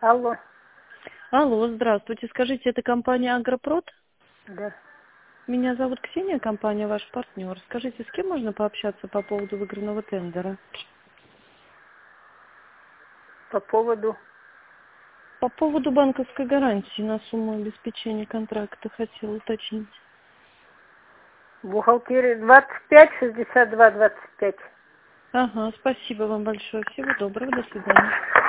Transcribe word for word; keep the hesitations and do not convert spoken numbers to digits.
Алло. Алло, здравствуйте. Скажите, это компания «Агропрод»? Да. Меня зовут Ксения, компания «Ваш партнер». Скажите, с кем можно пообщаться по поводу выигранного тендера? По поводу... По поводу банковской гарантии на сумму обеспечения контракта хотела уточнить. Бухгалтерия двадцать пять шестьдесят два двадцать пять. Ага, спасибо вам большое. Всего доброго, до свидания.